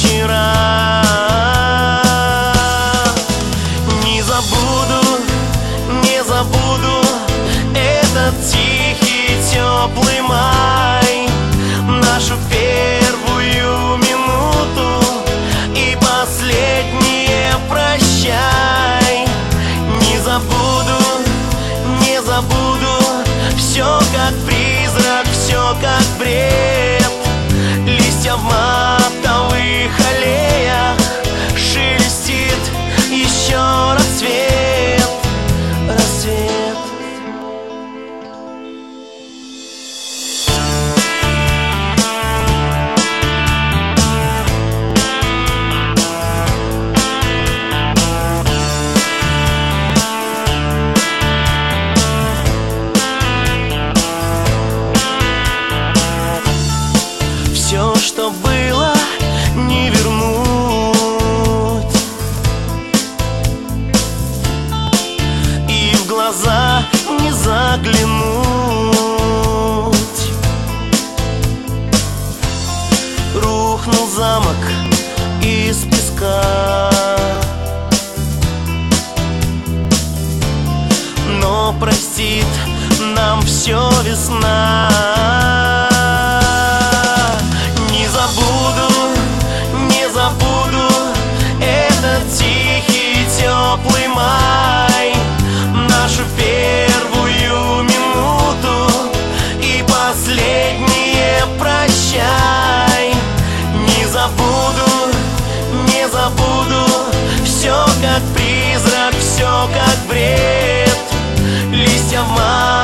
вечера. Не забуду, не забуду этот тихий, теплый май, нашу первую минуту и последнее прощай. Не забуду, не забуду, все как призрак, все как бред. Листья в матовых аллеях, шелестит еще рассвет, рассвет. Все, что было, не вернуть, и в глаза не заглянуть. Рухнул замок из песка, но простит нам все весна. Не забуду, не забуду этот тихий, теплый май, нашу первую минуту и последнее прощай. Не забуду, не забуду, все как призрак, все как бред. Листья в